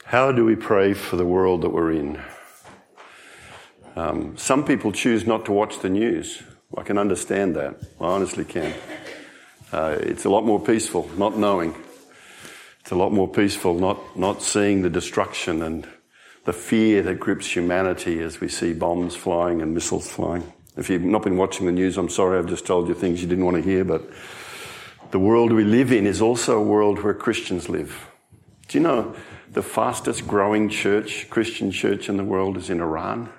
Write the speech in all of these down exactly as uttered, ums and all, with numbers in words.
How do we pray for the world that we're in? Um, some people choose not to watch the news. I can understand that. I honestly can. Uh, it's a lot more peaceful not knowing. It's a lot more peaceful not, not seeing the destruction and the fear that grips humanity as we see bombs flying and missiles flying. If you've not been watching the news, I'm sorry, I've just told you things you didn't want to hear, but the world we live in is also a world where Christians live. Do you know the fastest growing church, Christian church in the world is in Iran?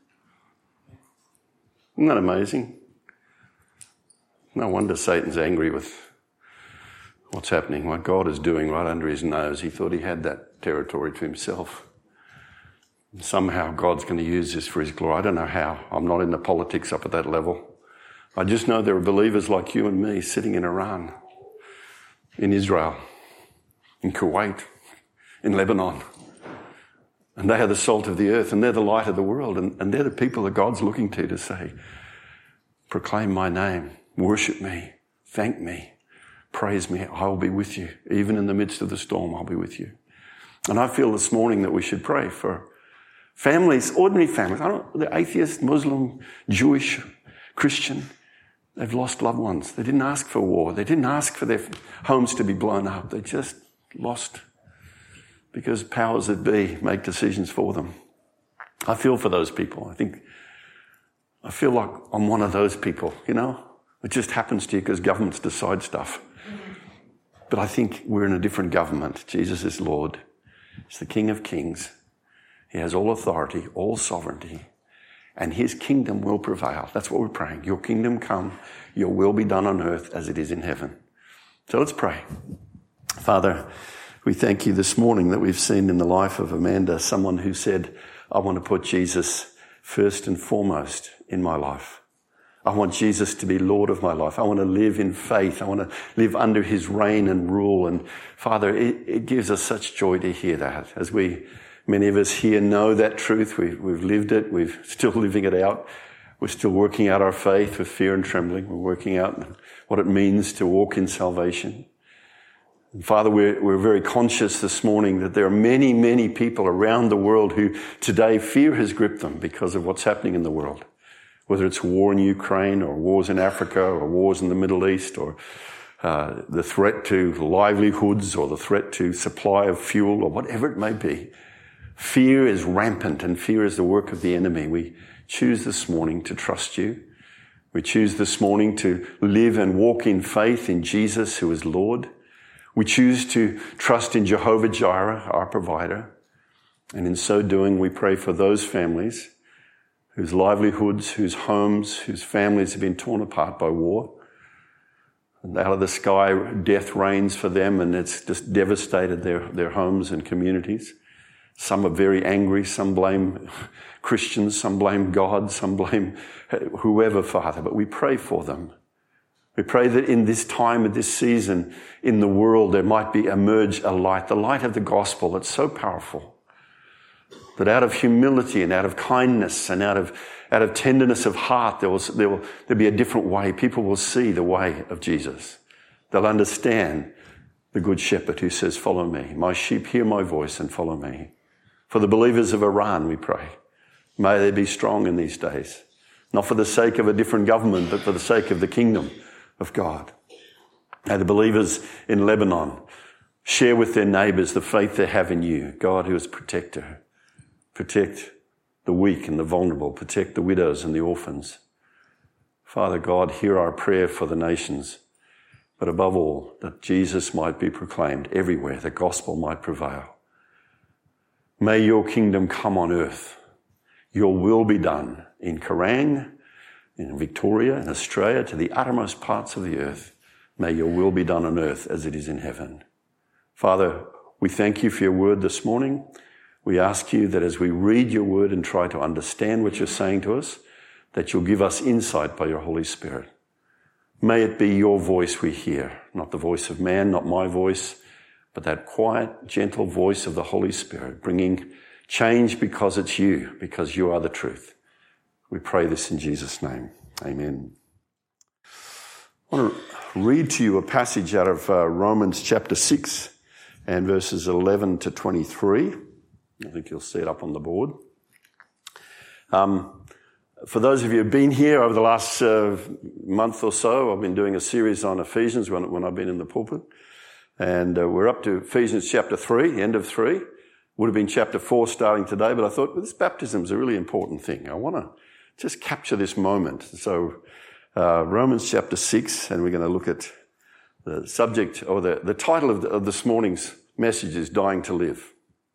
Isn't that amazing? No wonder Satan's angry with what's happening, what God is doing right under his nose. He thought he had that territory to himself. Somehow God's going to use this for his glory. I don't know how. I'm not in the politics up at that level. I just know there are believers like you and me sitting in Iran, in Israel, in Kuwait, in Lebanon. And they are the salt of the earth and they're the light of the world. And, and they're the people that God's looking to to say, proclaim my name, worship me, thank me, praise me. I will be with you. Even in the midst of the storm, I'll be with you. And I feel this morning that we should pray for families, ordinary families. I don't, the atheist, Muslim, Jewish, Christian, they've lost loved ones. They didn't ask for war. They didn't ask for their homes to be blown up. They just lost because powers that be make decisions for them. I feel for those people. I think, I feel like I'm one of those people, you know? It just happens to you because governments decide stuff. But I think we're in a different government. Jesus is Lord. He's the King of Kings. He has all authority, all sovereignty, and his kingdom will prevail. That's what we're praying. Your kingdom come, your will be done on earth as it is in heaven. So let's pray. Father, we thank you this morning that we've seen in the life of Amanda someone who said, I want to put Jesus first and foremost in my life. I want Jesus to be Lord of my life. I want to live in faith. I want to live under his reign and rule. And Father, it, it gives us such joy to hear that. As we, many of us here know that truth. We've, we've lived it. We're still living it out. We're still working out our faith with fear and trembling. We're working out what it means to walk in salvation. And Father, we're, we're very conscious this morning that there are many, many people around the world who today fear has gripped them because of what's happening in the world. Whether it's war in Ukraine or wars in Africa or wars in the Middle East or uh, the threat to livelihoods or the threat to supply of fuel or whatever it may be. Fear is rampant and fear is the work of the enemy. We choose this morning to trust you. We choose this morning to live and walk in faith in Jesus who is Lord. We choose to trust in Jehovah Jireh, our provider. And in so doing, we pray for those families whose livelihoods, whose homes, whose families have been torn apart by war. And out of the sky, death reigns for them and it's just devastated their, their homes and communities. Some are very angry, some blame Christians, some blame God, some blame whoever, Father, but we pray for them. We pray that in this time, at this season, in the world, there might be emerge a light, the light of the gospel that's so powerful. That out of humility and out of kindness and out of, out of tenderness of heart, there will, there will, there'll be a different way. People will see the way of Jesus. They'll understand the good shepherd who says, follow me. My sheep hear my voice and follow me. For the believers of Iran, we pray. May they be strong in these days. Not for the sake of a different government, but for the sake of the kingdom of God. May the believers in Lebanon share with their neighbours the faith they have in you, God who is protector. Protect the weak and the vulnerable. Protect the widows and the orphans. Father God, hear our prayer for the nations, but above all, that Jesus might be proclaimed everywhere, the gospel might prevail. May your kingdom come on earth. Your will be done in Kerrang, in Victoria, in Australia, to the uttermost parts of the earth. May your will be done on earth as it is in heaven. Father, we thank you for your word this morning. We ask you that as we read your word and try to understand what you're saying to us, that you'll give us insight by your Holy Spirit. May it be your voice we hear, not the voice of man, not my voice, but that quiet, gentle voice of the Holy Spirit, bringing change because it's you, because you are the truth. We pray this in Jesus' name. Amen. I want to read to you a passage out of uh, Romans chapter six and verses eleven to twenty-three. I think you'll see it up on the board. Um, for those of you who've been here over the last uh, month or so, I've been doing a series on Ephesians when, when I've been in the pulpit. And uh, we're up to Ephesians chapter three, end of three. Would have been chapter four starting today, but I thought, well, this baptism is a really important thing. I want to just capture this moment. So uh, Romans chapter six, and we're going to look at the subject, or the, the title of, the, of this morning's message is Dying to Live.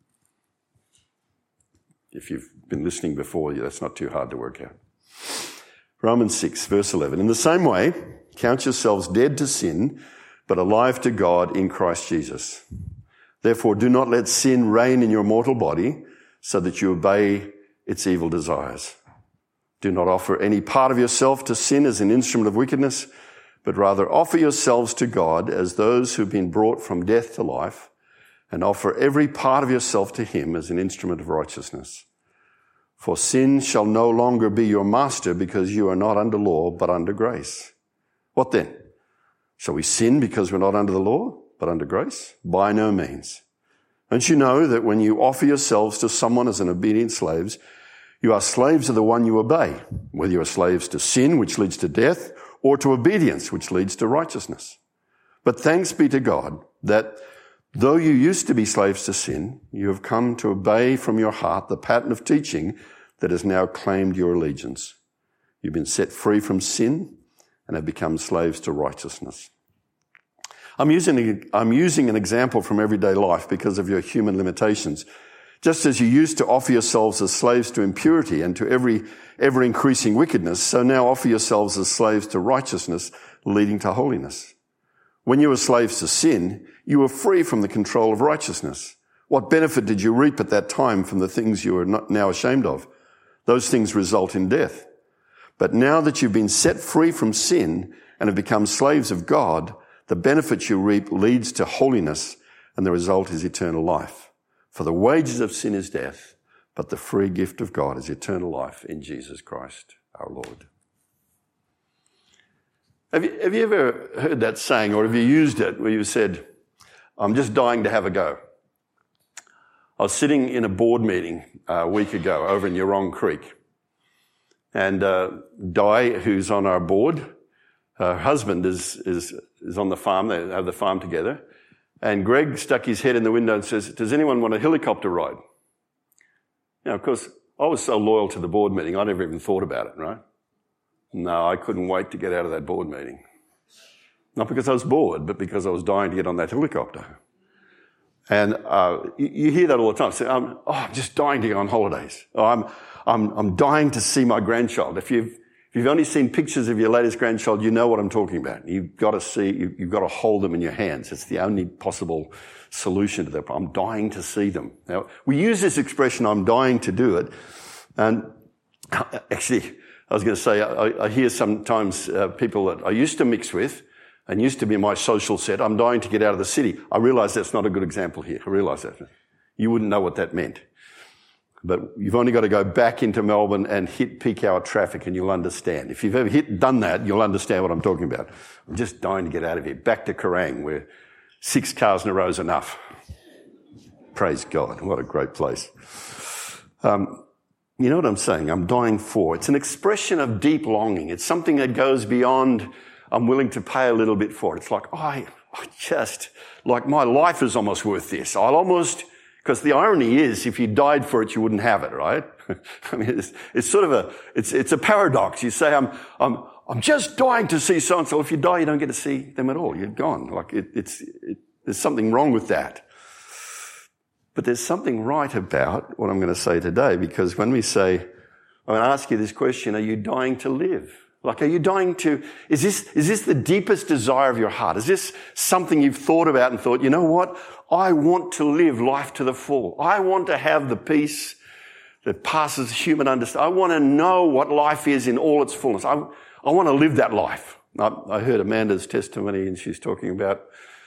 If you've been listening before, that's not too hard to work out. Romans six, verse eleven. In the same way, count yourselves dead to sin, but alive to God in Christ Jesus. Therefore, do not let sin reign in your mortal body, so that you obey its evil desires. Do not offer any part of yourself to sin as an instrument of wickedness, but rather offer yourselves to God as those who've been brought from death to life, and offer every part of yourself to him as an instrument of righteousness. For sin shall no longer be your master, because you are not under law, but under grace. What then? Shall we sin because we're not under the law, but under grace? By no means. Don't you know that when you offer yourselves to someone as an obedient slaves, you are slaves of the one you obey, whether you are slaves to sin, which leads to death, or to obedience, which leads to righteousness. But thanks be to God that though you used to be slaves to sin, you have come to obey from your heart the pattern of teaching that has now claimed your allegiance. You've been set free from sin and have become slaves to righteousness. I'm using, I'm using an example from everyday life because of your human limitations. Just as you used to offer yourselves as slaves to impurity and to every ever-increasing wickedness, so now offer yourselves as slaves to righteousness, leading to holiness. When you were slaves to sin, you were free from the control of righteousness. What benefit did you reap at that time from the things you are not now ashamed of? Those things result in death. But now that you've been set free from sin and have become slaves of God, the benefit you reap leads to holiness, and the result is eternal life. For the wages of sin is death, but the free gift of God is eternal life in Jesus Christ, our Lord. Have you, have you ever heard that saying, or have you used it, where you said, I'm just dying to have a go? I was sitting in a board meeting a week ago over in Yerong Creek. And uh, Di, who's on our board, her husband is, is, is on the farm. They have the farm together. And Greg stuck his head in the window and says, does anyone want a helicopter ride? Now, of course, I was so loyal to the board meeting, I never even thought about it, right? No, I couldn't wait to get out of that board meeting. Not because I was bored, but because I was dying to get on that helicopter. And uh, you, you hear that all the time. Say, um, oh, I'm just dying to go on holidays. Oh, I'm, I'm, I'm dying to see my grandchild. If you've, if you've only seen pictures of your latest grandchild, you know what I'm talking about. You've got to see, you, you've got to hold them in your hands. It's the only possible solution to that problem. I'm dying to see them. Now, we use this expression, I'm dying to do it. And actually, I was going to say, I, I hear sometimes uh, people that I used to mix with and used to be my social set, I'm dying to get out of the city. I realise that's not a good example here. I realise that. You wouldn't know what that meant. But you've only got to go back into Melbourne and hit peak hour traffic and you'll understand. If you've ever hit, done that, you'll understand what I'm talking about. I'm just dying to get out of here. Back to Kerrang, where six cars in a row is enough. Praise God. What a great place. Um, you know what I'm saying? I'm dying for. It's an expression of deep longing. It's something that goes beyond I'm willing to pay a little bit for it. It's like, oh, I, I just, like my life is almost worth this. I'll almost, because the irony is if you died for it, you wouldn't have it, right? I mean, it's, it's sort of a, it's, it's a paradox. You say, I'm, I'm, I'm just dying to see so-and-so. If you die, you don't get to see them at all. You're gone. Like it, it's, it, there's something wrong with that. But there's something right about what I'm going to say today, because when we say, I'm going to ask you this question, are you dying to live? Like, are you dying to, is this, is this the deepest desire of your heart? Is this something you've thought about and thought, you know what? I want to live life to the full. I want to have the peace that passes human understanding. I want to know what life is in all its fullness. I, I want to live that life. I, I heard Amanda's testimony and she's talking about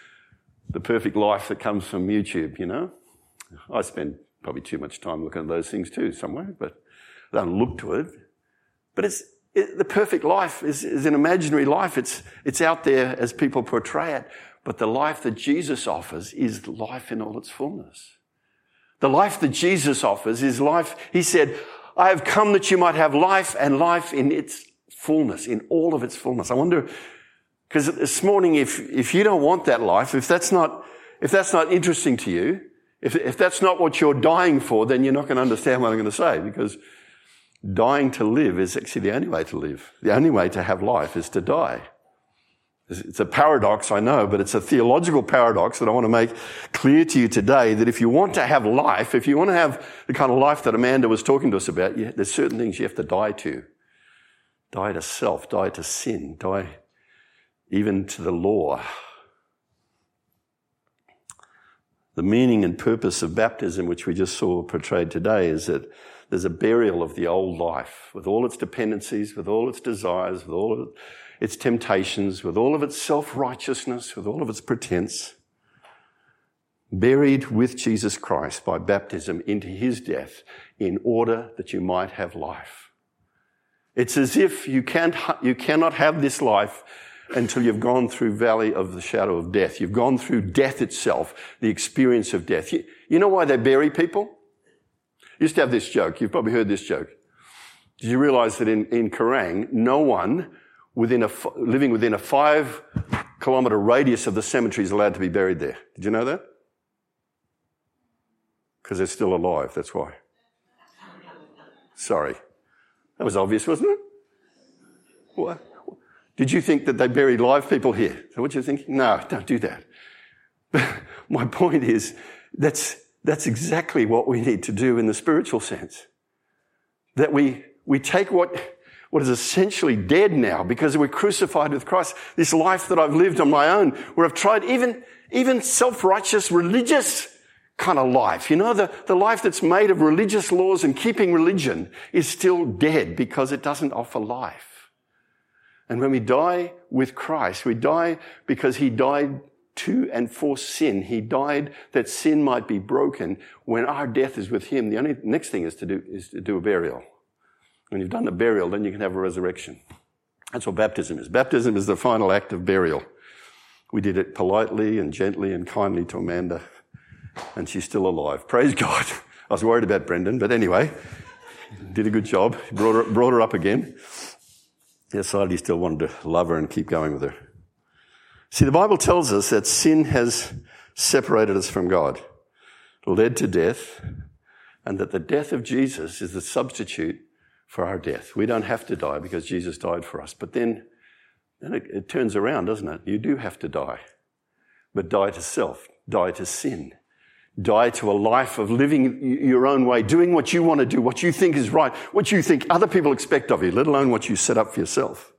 the perfect life that comes from YouTube, you know. I spend probably too much time looking at those things too somewhere, but I don't look to it. But it's, It, the perfect life is, is an imaginary life. It's, it's out there as people portray it. But the life that Jesus offers is life in all its fullness. The life that Jesus offers is life. He said, I have come that you might have life and life in its fullness, in all of its fullness. I wonder, because this morning, if, if you don't want that life, if that's not, if that's not interesting to you, if, if that's not what you're dying for, then you're not going to understand what I'm going to say, because dying to live is actually the only way to live. The only way to have life is to die. It's a paradox, I know, but it's a theological paradox that I want to make clear to you today, that if you want to have life, if you want to have the kind of life that Amanda was talking to us about, you, there's certain things you have to die to. Die to self, die to sin, die even to the law. The meaning and purpose of baptism, which we just saw portrayed today, is that there's a burial of the old life with all its dependencies, with all its desires, with all of its temptations, with all of its self-righteousness, with all of its pretense, buried with Jesus Christ by baptism into his death in order that you might have life. It's as if you can't, you cannot have this life until you've gone through valley of the shadow of death. You've gone through death itself, the experience of death. You, you know why they bury people? You used to have this joke. You've probably heard this joke. Did you realize that in, in Kerrang, no one within a, living within a five kilometre radius of the cemetery is allowed to be buried there? Did you know that? Because they're still alive, that's why. Sorry. That was obvious, wasn't it? What? Did you think that they buried live people here? Is that what you're thinking? No, don't do that. But my point is, that's, that's exactly what we need to do in the spiritual sense. That we, we take what, what is essentially dead now because we're crucified with Christ. This life that I've lived on my own, where I've tried even, even self-righteous, religious kind of life. You know, the, the life that's made of religious laws and keeping religion is still dead because it doesn't offer life. And when we die with Christ, we die because he died to and for sin. He died that sin might be broken. When our death is with him, the only next thing is to do is to do a burial. When you've done a burial, then you can have a resurrection. That's what baptism is. Baptism is the final act of burial. We did it politely and gently and kindly to Amanda, and she's still alive. Praise God. I was worried about Brendan, but anyway, did a good job. Brought her, brought her up again. Decided he still wanted to love her and keep going with her. See, the Bible tells us that sin has separated us from God, led to death, and that the death of Jesus is the substitute for our death. We don't have to die because Jesus died for us. But then, then it, it turns around, doesn't it? You do have to die. But die to self, die to sin. Die to a life of living your own way, doing what you want to do, what you think is right, what you think other people expect of you, let alone what you set up for yourself.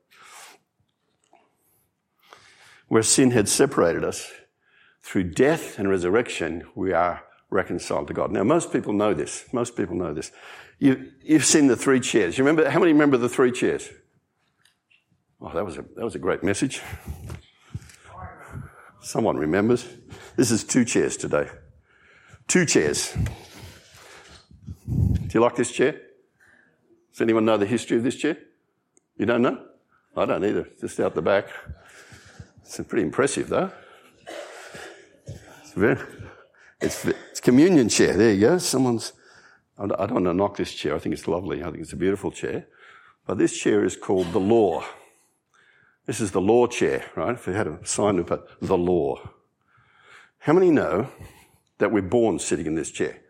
Where sin had separated us, through death and resurrection, we are reconciled to God. Now, most people know this. Most people know this. You, you've seen the three chairs. You remember? How many remember the three chairs? Oh, that was a, that was a great message. Someone remembers. This is two chairs today. Two chairs. Do you like this chair? Does anyone know the history of this chair? You don't know? I don't either. Just out the back. It's pretty impressive, though. It's very, it's, it's communion chair. There you go. Someone's. I don't want to knock this chair. I think it's lovely. I think it's a beautiful chair. But this chair is called the law. This is the law chair, right? If we had a sign to put the law. How many know that we're born sitting in this chair?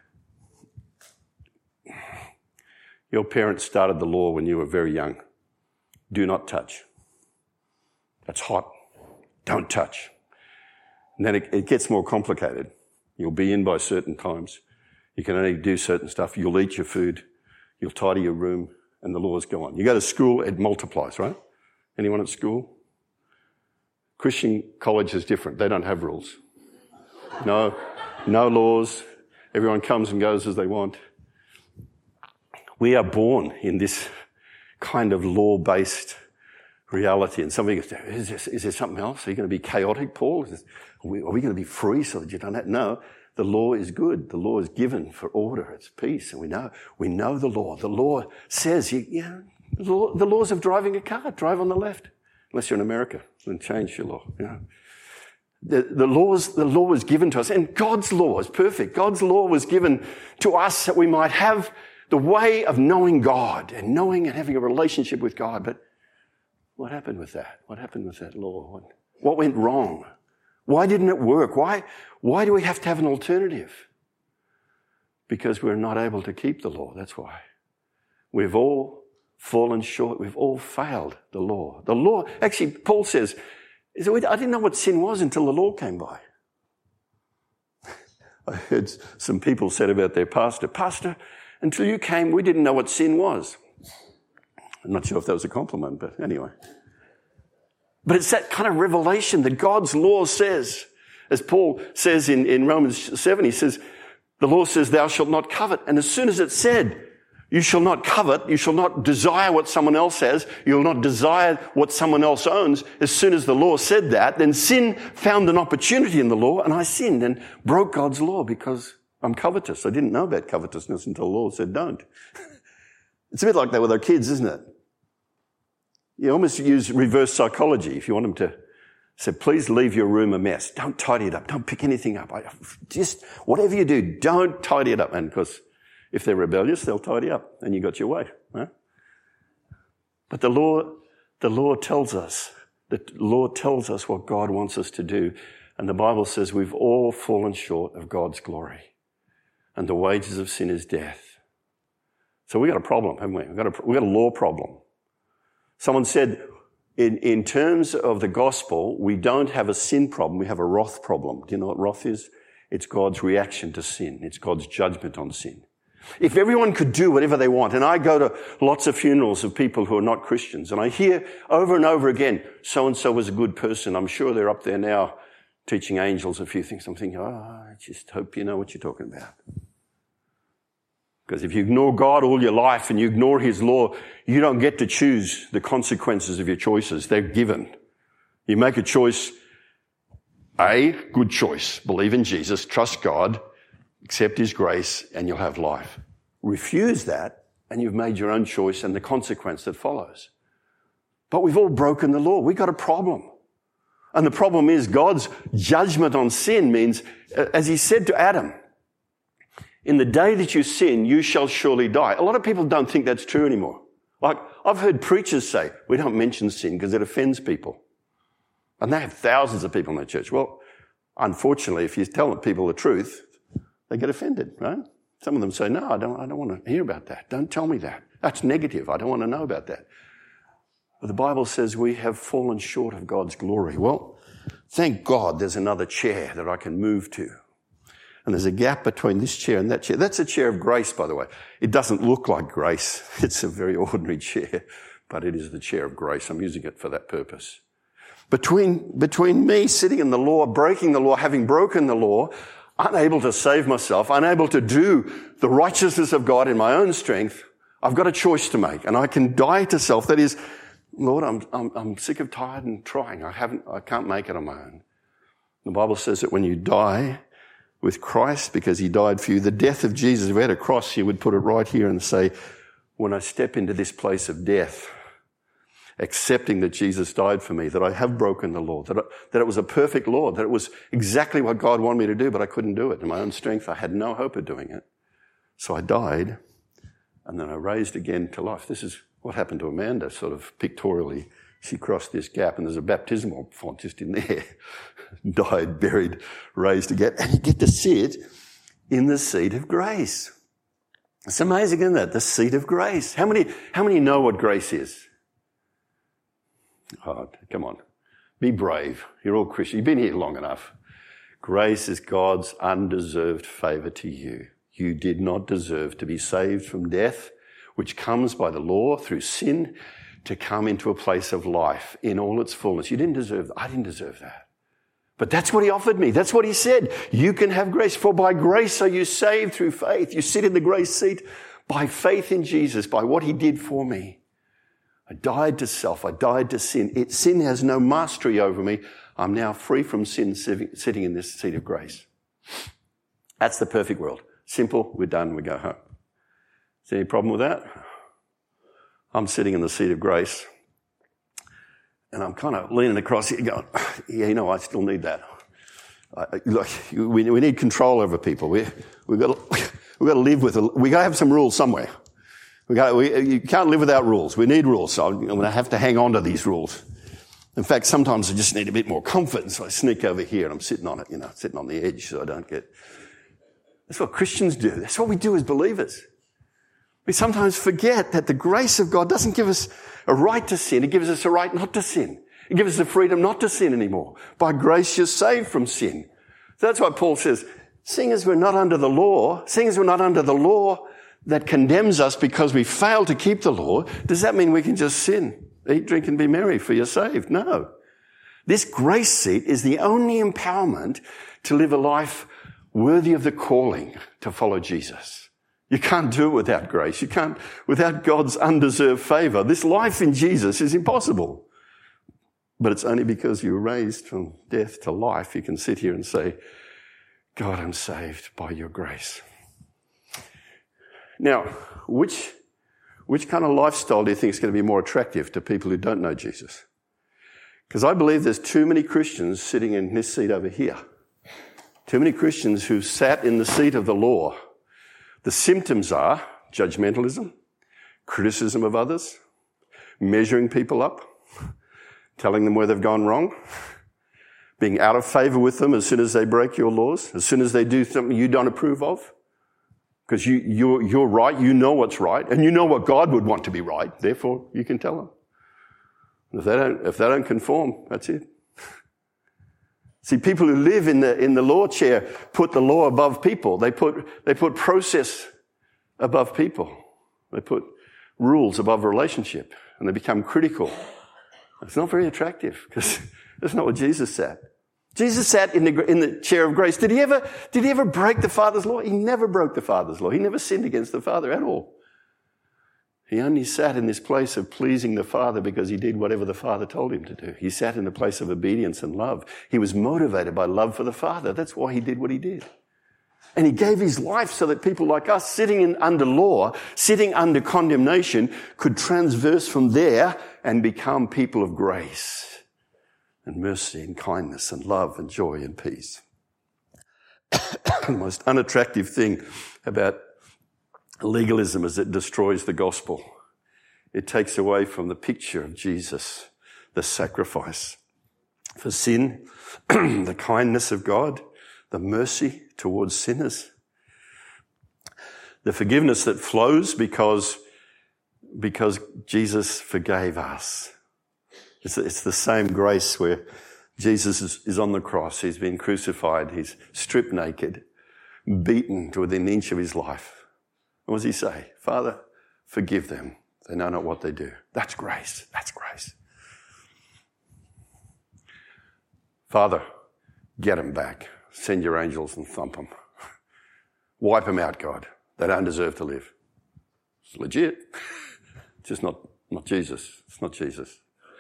Your parents started the law when you were very young. Do not touch. That's hot. Don't touch. And then it, it gets more complicated. You'll be in by certain times. You can only do certain stuff. You'll eat your food. You'll tidy your room. And the laws go on. You go to school, it multiplies, right? Anyone at school? Christian college is different. They don't have rules. No, no laws. Everyone comes and goes as they want. We are born in this kind of law-based reality. And somebody goes, is there, is there something else? Are you going to be chaotic, Paul? Is this, are, we, are we going to be free so that you don't have... No, the law is good. The law is given for order. It's peace. And we know we know the law. The law says, you, you know, the, law, the laws of driving a car. Drive on the left. Unless you're in America. Then change your law. You know. The, the laws, the law was given to us, and God's law is perfect. God's law was given to us that we might have the way of knowing God and knowing and having a relationship with God. But what happened with that? What happened with that law? What, what went wrong? Why didn't it work? Why, why do we have to have an alternative? Because we're not able to keep the law. That's why. We've all fallen short. We've all failed the law. The law, actually, Paul says, I didn't know what sin was until the law came by. I heard some people said about their pastor, Pastor, until you came, we didn't know what sin was. I'm not sure if that was a compliment, but anyway. But it's that kind of revelation that God's law says, as Paul says in, in Romans seven, he says, the law says, thou shalt not covet. And as soon as it said, you shall not covet, you shall not desire what someone else has, you'll not desire what someone else owns, as soon as the law said that, then sin found an opportunity in the law, and I sinned and broke God's law because I'm covetous. I didn't know about covetousness until the law said don't. It's a bit like that with our kids, isn't it? You almost use reverse psychology if you want them to say, please leave your room a mess. Don't tidy it up. Don't pick anything up. I, just whatever you do, don't tidy it up. And because if they're rebellious, they'll tidy up and you got your way. Right? But the law, the law tells us, the law tells us what God wants us to do. And the Bible says we've all fallen short of God's glory. And the wages of sin is death. So we've got a problem, haven't we? We've got a, we've got a law problem. Someone said, in, in terms of the gospel, we don't have a sin problem, we have a wrath problem. Do you know what wrath is? It's God's reaction to sin. It's God's judgment on sin. If everyone could do whatever they want, and I go to lots of funerals of people who are not Christians, and I hear over and over again, so-and-so was a good person. I'm sure they're up there now teaching angels a few things. I'm thinking, oh, I just hope you know what you're talking about. Because if you ignore God all your life and you ignore His law, you don't get to choose the consequences of your choices. They're given. You make a choice, A, good choice. Believe in Jesus, trust God, accept His grace, and you'll have life. Refuse that, and you've made your own choice and the consequence that follows. But we've all broken the law. We've got a problem. And the problem is God's judgment on sin means, as He said to Adam, in the day that you sin, you shall surely die. A lot of people don't think that's true anymore. Like, I've heard preachers say, we don't mention sin because it offends people. And they have thousands of people in their church. Well, unfortunately, if you tell people the truth, they get offended, right? Some of them say, no, I don't, I don't want to hear about that. Don't tell me that. That's negative. I don't want to know about that. But the Bible says we have fallen short of God's glory. Well, thank God there's another chair that I can move to. And there's a gap between this chair and that chair. That's a chair of grace, by the way. It doesn't look like grace. It's a very ordinary chair, but it is the chair of grace. I'm using it for that purpose. Between, between me sitting in the law, breaking the law, having broken the law, unable to save myself, unable to do the righteousness of God in my own strength, I've got a choice to make, and I can die to self. That is, Lord, I'm, I'm, I'm sick of tired and trying. I haven't, I can't make it on my own. The Bible says that when you die with Christ, because He died for you, the death of Jesus, if we had a cross, you would put it right here and say, when I step into this place of death, accepting that Jesus died for me, that I have broken the law, that, I, that it was a perfect law, that it was exactly what God wanted me to do, but I couldn't do it. In my own strength, I had no hope of doing it. So I died, and then I raised again to life. This is what happened to Amanda, sort of pictorially. She crossed this gap, and there's a baptismal font just in there. Died, buried, raised again. And you get to sit in the seat of grace. It's amazing, isn't it? The seat of grace. How many, how many know what grace is? Oh, come on. Be brave. You're all Christians. You've been here long enough. Grace is God's undeserved favour to you. You did not deserve to be saved from death, which comes by the law through sin, to come into a place of life in all its fullness. You didn't deserve that. I didn't deserve that. But that's what He offered me. That's what He said. You can have grace. For by grace are you saved through faith. You sit in the grace seat by faith in Jesus, by what He did for me. I died to self. I died to sin. It, sin has no mastery over me. I'm now free from sin, sitting in this seat of grace. That's the perfect world. Simple. We're done. We go home. Is there any problem with that? I'm sitting in the seat of grace, and I'm kind of leaning across here going, yeah, you know, I still need that. Uh, look, we, we need control over people. We, we've got to, we've got to live with, a, we've got to have some rules somewhere. We got, we, you can't live without rules. We need rules. So I'm going to have to hang on to these rules. In fact, sometimes I just need a bit more comfort. So I sneak over here and I'm sitting on it, you know, sitting on the edge so I don't get... That's what Christians do. That's what we do as believers. We sometimes forget that the grace of God doesn't give us a right to sin. It gives us a right not to sin. It gives us the freedom not to sin anymore. By grace you're saved from sin. So that's why Paul says, seeing as we're not under the law, seeing as we're not under the law that condemns us because we fail to keep the law, does that mean we can just sin? Eat, drink, and be merry, for you're saved? No. This grace seat is the only empowerment to live a life worthy of the calling to follow Jesus. You can't do it without grace. You can't, without God's undeserved favor. This life in Jesus is impossible. But it's only because you were raised from death to life, you can sit here and say, God, I'm saved by your grace. Now, which, which kind of lifestyle do you think is going to be more attractive to people who don't know Jesus? Because I believe there's too many Christians sitting in this seat over here. Too many Christians who've sat in the seat of the law. The symptoms are judgmentalism, criticism of others, measuring people up, telling them where they've gone wrong, being out of favor with them as soon as they break your laws, as soon as they do something you don't approve of. Because you, you're, you're right, you know what's right, and you know what God would want to be right, therefore you can tell them. And if they don't, if they don't conform, that's it. See, people who live in the, in the law chair put the law above people. They put, they put process above people. They put rules above relationship, and they become critical. It's not very attractive, because that's not what Jesus sat. Jesus sat in the, in the chair of grace. Did he ever, did he ever break the Father's law? He never broke the Father's law. He never sinned against the Father at all. He only sat in this place of pleasing the Father because he did whatever the Father told him to do. He sat in a place of obedience and love. He was motivated by love for the Father. That's why he did what he did. And he gave his life so that people like us sitting in, under law, sitting under condemnation, could transverse from there and become people of grace and mercy and kindness and love and joy and peace. The most unattractive thing about legalism is it destroys the gospel. It takes away from the picture of Jesus, the sacrifice for sin, the kindness of God, the mercy towards sinners, the forgiveness that flows because, because Jesus forgave us. It's, it's the same grace where Jesus is, is on the cross. He's been crucified. He's stripped naked, beaten to within an inch of his life. What does he say? Father, forgive them. They know not what they do. That's grace. That's grace. Father, get them back. Send your angels and thump them. Wipe them out, God. They don't deserve to live. It's legit. It's just not, not Jesus. It's not Jesus.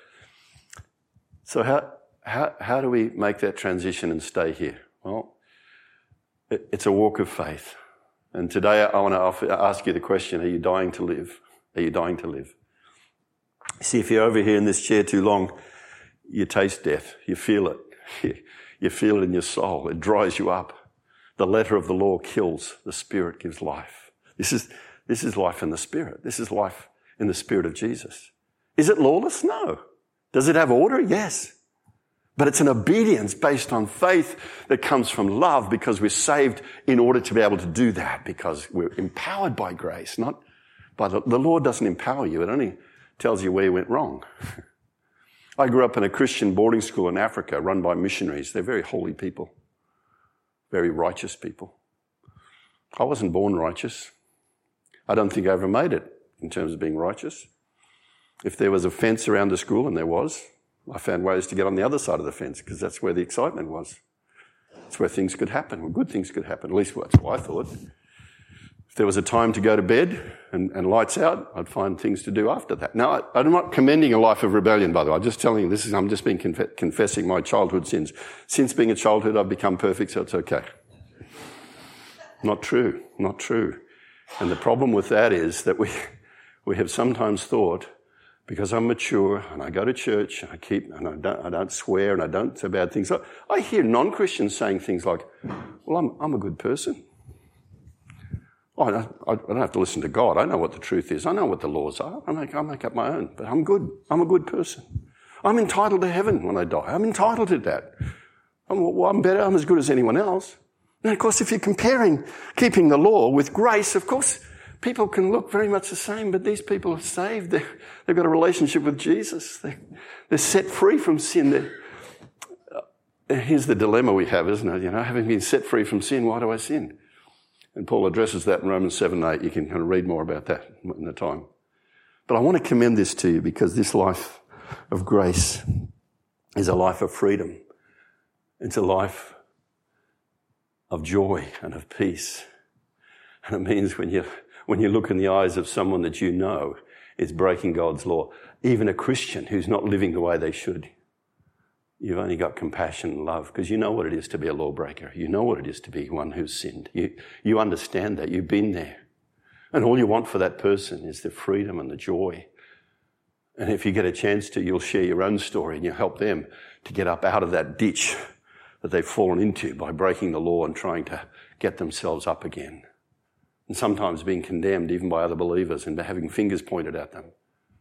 So how, how, how do we make that transition and stay here? Well, it, it's a walk of faith. And today I want to ask you the question, are you dying to live? Are you dying to live? See, if you're over here in this chair too long, you taste death. You feel it. You feel it in your soul. It dries you up. The letter of the law kills. The Spirit gives life. This is, this is life in the Spirit. This is life in the Spirit of Jesus. Is it lawless? No. Does it have order? Yes. But it's an obedience based on faith that comes from love because we're saved in order to be able to do that because we're empowered by grace, not by the, the Lord doesn't empower you. It only tells you where you went wrong. I grew up in a Christian boarding school in Africa run by missionaries. They're very holy people, very righteous people. I wasn't born righteous. I don't think I ever made it in terms of being righteous. If there was a fence around the school, and there was, I found ways to get on the other side of the fence because that's where the excitement was. That's where things could happen, where good things could happen. At least that's what I thought. If there was a time to go to bed and, and lights out, I'd find things to do after that. Now, I, I'm not commending a life of rebellion, by the way. I'm just telling you, this is, I'm just being conf- confessing my childhood sins. Since being a childhood, I've become perfect, so it's okay. Not true. Not true. And the problem with that is that we, we have sometimes thought because I'm mature and I go to church and I keep, and I don't, I don't swear and I don't say bad things. I, I hear non-Christians saying things like, well, I'm, I'm a good person. Oh, I, don't, I don't have to listen to God. I know what the truth is. I know what the laws are. I make, I make up my own, but I'm good. I'm a good person. I'm entitled to heaven when I die. I'm entitled to that. I'm, well, I'm better. I'm as good as anyone else. And of course, if you're comparing keeping the law with grace, of course, people can look very much the same, but these people are saved. They're, they've got a relationship with Jesus. They're, they're set free from sin. They're, uh, here's the dilemma we have, isn't it? You know, having been set free from sin, why do I sin? And Paul addresses that in Romans seven eight. You can kind of read more about that in the time. But I want to commend this to you because this life of grace is a life of freedom. It's a life of joy and of peace. And it means when you when you look in the eyes of someone that you know is breaking God's law, even a Christian who's not living the way they should, you've only got compassion and love because you know what it is to be a lawbreaker. You know what it is to be one who's sinned. You, you understand that. You've been there. And all you want for that person is the freedom and the joy. And if you get a chance to, you'll share your own story and you'll help them to get up out of that ditch that they've fallen into by breaking the law and trying to get themselves up again. And sometimes being condemned even by other believers and having fingers pointed at them.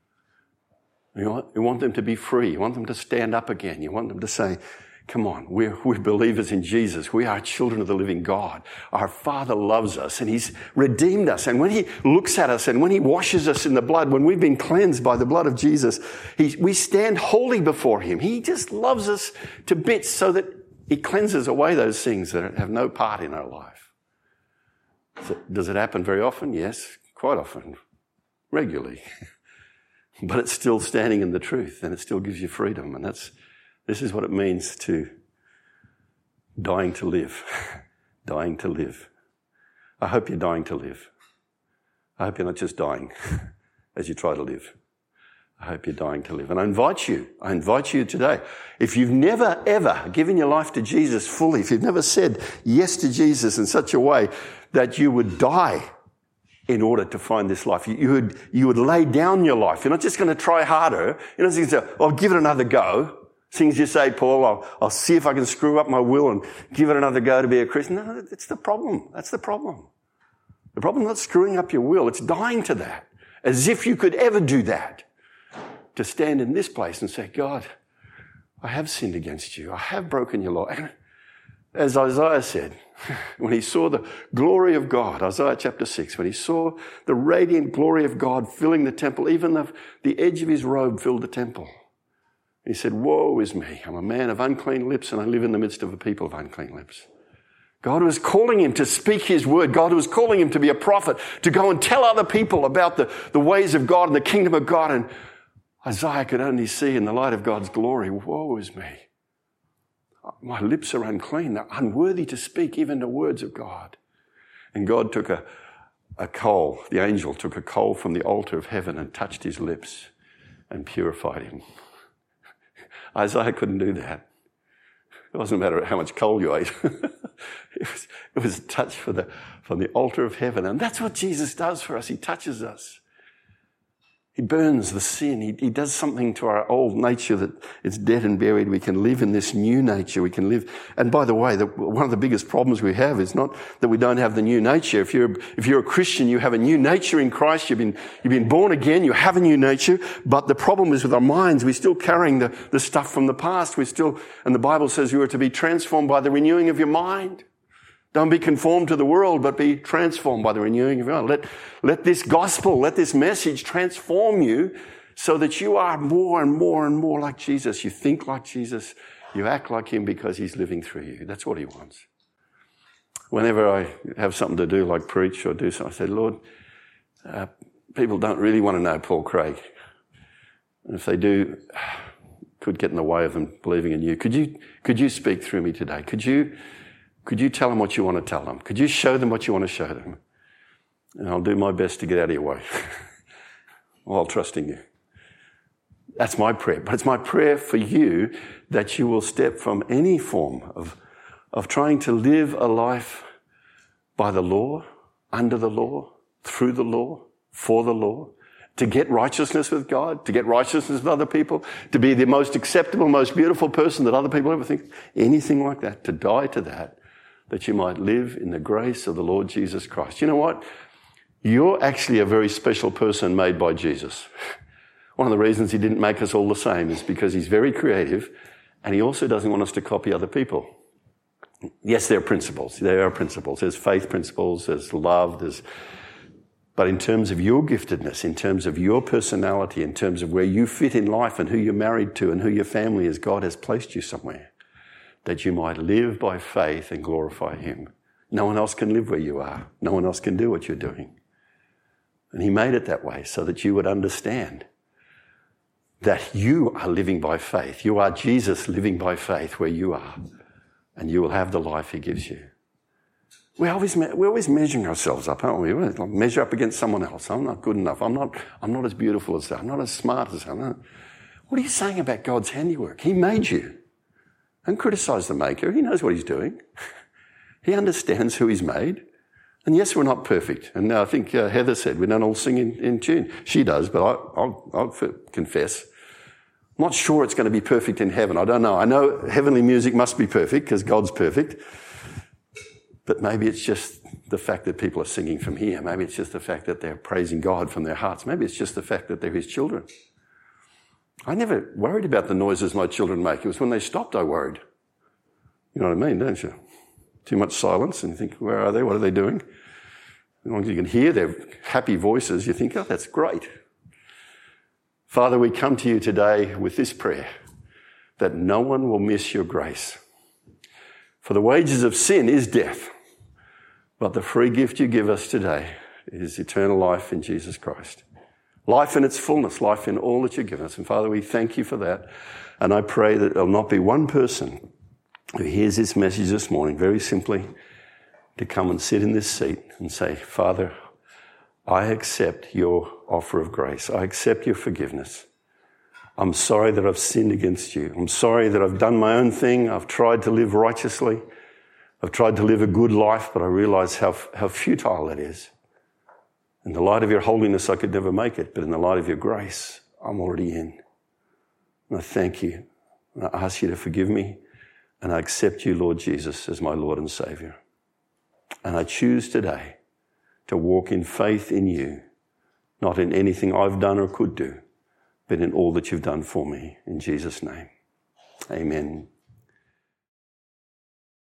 You want, you want them to be free. You want them to stand up again. You want them to say, come on, we're, we're believers in Jesus. We are children of the living God. Our Father loves us and He's redeemed us. And when He looks at us and when He washes us in the blood, when we've been cleansed by the blood of Jesus, he, we stand holy before Him. He just loves us to bits so that He cleanses away those things that have no part in our life. So, does it happen very often? Yes, quite often, regularly. But it's still standing in the truth and it still gives you freedom. And that's, this is what it means to dying to live. Dying to live. I hope you're dying to live. I hope you're not just dying as you try to live. I hope you're dying to live. And I invite you, I invite you today, if you've never ever given your life to Jesus fully, if you've never said yes to Jesus in such a way that you would die in order to find this life. You, you would, you would lay down your life. You're not just going to try harder. You're not just going to say, I'll give it another go. Things you say, Paul, I'll, I'll see if I can screw up my will and give it another go to be a Christian. No, that's the problem. That's the problem. The problem is not screwing up your will. It's dying to that. As if you could ever do that. To stand in this place and say, God, I have sinned against you. I have broken your law. And as Isaiah said, when he saw the glory of God, Isaiah chapter six, when he saw the radiant glory of God filling the temple, even the, the edge of his robe filled the temple. He said, woe is me. I'm a man of unclean lips and I live in the midst of a people of unclean lips. God was calling him to speak his word. God was calling him to be a prophet, to go and tell other people about the, the ways of God and the kingdom of God. And Isaiah could only see in the light of God's glory, woe is me. My lips are unclean. They're unworthy to speak even the words of God. And God took a, a coal, the angel took a coal from the altar of heaven and touched his lips and purified him. Isaiah couldn't do that. It wasn't a matter of how much coal you ate. it, was, it was a touch for the, from the altar of heaven. And that's what Jesus does for us. He touches us. He burns the sin. He, he does something to our old nature that it's dead and buried. We can live in this new nature. We can live. And by the way, the, one of the biggest problems we have is not that we don't have the new nature. If you're, if you're a Christian, you have a new nature in Christ. You've been, you've been born again. You have a new nature. But the problem is with our minds. We're still carrying the, the stuff from the past. We're still, and the Bible says you are to be transformed by the renewing of your mind. Don't be conformed to the world, but be transformed by the renewing of your mind. Let, let this gospel, let this message transform you so that you are more and more and more like Jesus. You think like Jesus. You act like him because he's living through you. That's what he wants. Whenever I have something to do, like preach or do something, I say, Lord, uh, people don't really want to know Paul Craig. And if they do, could get in the way of them believing in you. Could you, could you speak through me today? Could you... Could you tell them what you want to tell them? Could you show them what you want to show them? And I'll do my best to get out of your way while trusting you. That's my prayer. But it's my prayer for you that you will step from any form of, of trying to live a life by the law, under the law, through the law, for the law, To get righteousness with God, to get righteousness with other people, to be the most acceptable, most beautiful person that other people ever think, anything like that, to die to that, that you might live in the grace of the Lord Jesus Christ. You know what? You're actually a very special person made by Jesus. One of the reasons he didn't make us all the same is because he's very creative, and he also doesn't want us to copy other people. Yes, there are principles. There are principles. There's faith principles, there's love, there's... But in terms of your giftedness, in terms of your personality, in terms of where you fit in life and who you're married to and who your family is, God has placed you somewhere that you might live by faith and glorify him. No one else can live where you are. No one else can do what you're doing. And he made it that way so that you would understand that you are living by faith. You are Jesus living by faith where you are, and you will have the life he gives you. We're always, we're always measuring ourselves up, aren't we? We measure up against someone else. I'm not good enough. I'm not, I'm not as beautiful as that. I'm not as smart as that. What are you saying about God's handiwork? He made you. Don't criticize the maker. He knows what he's doing. He understands who he's made. And yes, we're not perfect. And I think uh, Heather said we don't all sing in, in tune. She does, but I, I'll, I'll confess. I'm not sure it's going to be perfect in heaven. I don't know. I know heavenly music must be perfect because God's perfect. But maybe it's just the fact that people are singing from here. Maybe it's just the fact that they're praising God from their hearts. Maybe it's just the fact that they're his children. I never worried about the noises my children make. It was when they stopped I worried. You know what I mean, don't you? Too much silence and you think, where are they? What are they doing? As long as you can hear their happy voices, you think, oh, that's great. Father, we come to you today with this prayer, that no one will miss your grace. For the wages of sin is death, but the free gift you give us today is eternal life in Jesus Christ. Life in its fullness, life in all that you give us. And Father, we thank you for that. And I pray that there'll not be one person who hears this message this morning, very simply, to come and sit in this seat and say, Father, I accept your offer of grace. I accept your forgiveness. I'm sorry that I've sinned against you. I'm sorry that I've done my own thing. I've tried to live righteously. I've tried to live a good life, but I realize how, how futile that is. In the light of your holiness, I could never make it, but in the light of your grace, I'm already in. And I thank you. And I ask you to forgive me, and I accept you, Lord Jesus, as my Lord and Saviour. And I choose today to walk in faith in you, not in anything I've done or could do, but in all that you've done for me. In Jesus' name, amen.